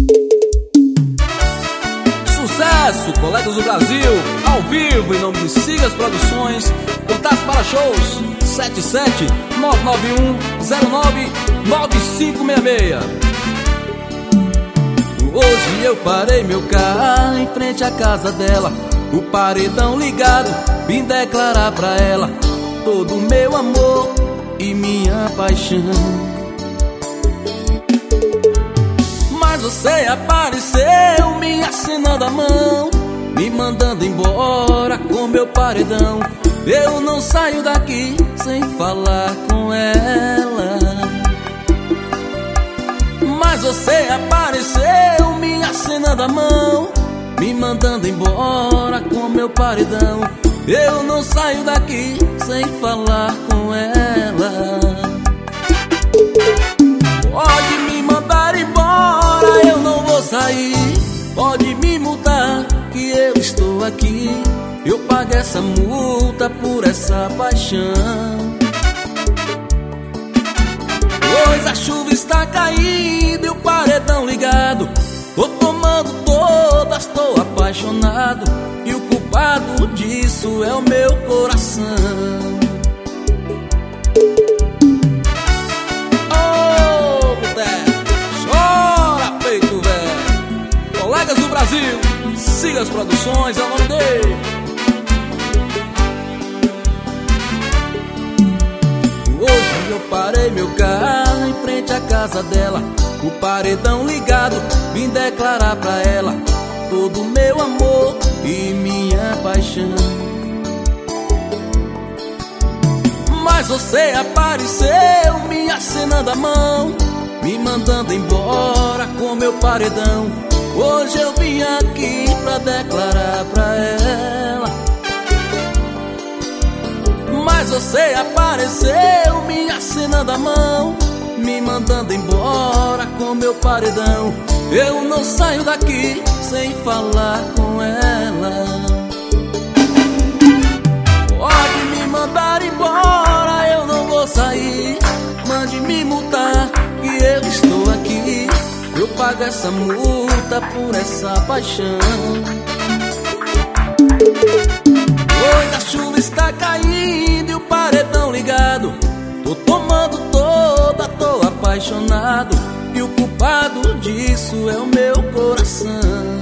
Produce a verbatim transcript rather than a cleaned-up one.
Sucesso, colegas do Brasil, ao vivo em nome de Sigas Produções. Contato para shows sete sete nove nove um zero nove nove cinco seis seis. Hoje eu parei meu carro em frente à casa dela, o paredão ligado, vim declarar pra ela todo o meu amor e minha paixão. Mas você apareceu me acenando a mão, me mandando embora com meu paredão. Eu não saio daqui sem falar com ela. Mas você apareceu me acenando a mão, me mandando embora com meu paredão. Eu não saio daqui sem falar com ela. Pode me mandar embora, eu não vou sair. Pode me multar que eu estou aqui. Eu pago essa multa por essa paixão. Pois a chuva está caindo e o paredão ligado. Tô tomando todas, tô apaixonado, e o culpado disso é o meu coração. Ô, boteco, chora peito velho. Colegas do Brasil, Sigas Produções, é o nome dele. Hoje eu parei meu carro em frente à casa dela, o paredão ligado, vim declarar pra ela todo o meu amor e minha paixão. Mas você apareceu me acenando a mão, me mandando embora com meu paredão. Hoje eu vim aqui pra declarar pra ela. Mas você apareceu me acenando a mão, me mandando embora com meu paredão. Eu não saio daqui sem falar com ela. Pode me mandar embora, eu não vou sair. Mande me multar que eu estou aqui. Eu pago essa multa por essa paixão. Pois a chuva está caindo e o paredão ligado. Tô tomando toda, tô apaixonado, e o culpado disso é o meu coração.